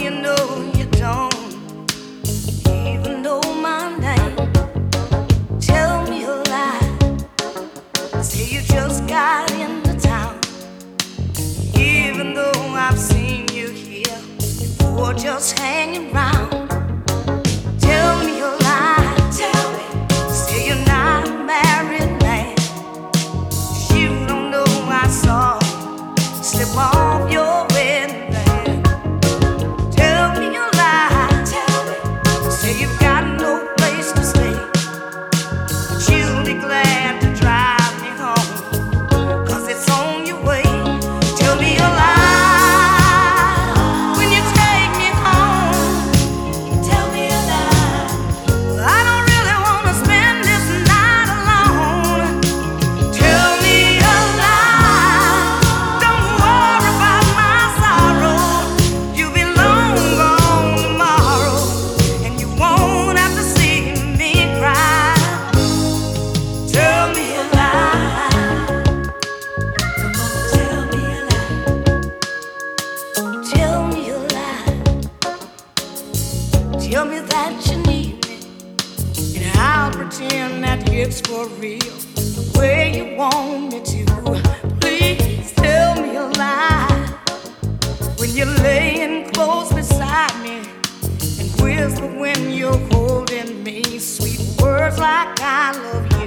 know you don't even know my name. Tell me a lie. Say you just got into town, even though I've seen you here before, just hanging round. Tell me a lie. Tell me. Say you're not a married man. You don't know I saw slip off your wedding band. Tell me a lie. Tell me. Say you've got no place to stay, but you'll be glad to drive me home, 'cause it's on your way. Tell me a lie when you take me home. Tell me a lie. I don't really wanna spend this night alone. Tell me a lie. Don't worry about my sorrow. You'll be long gone tomorrow, and you won't have to see me cry. Tell me a lie. Come on, tell me a lie. Tell me a lie. Tell me that you need me, and I'll pretend that it's for real, the way you want me to. Please tell me a lie when you're laying close beside me, and whisper when you're holding me sweet words like I love you.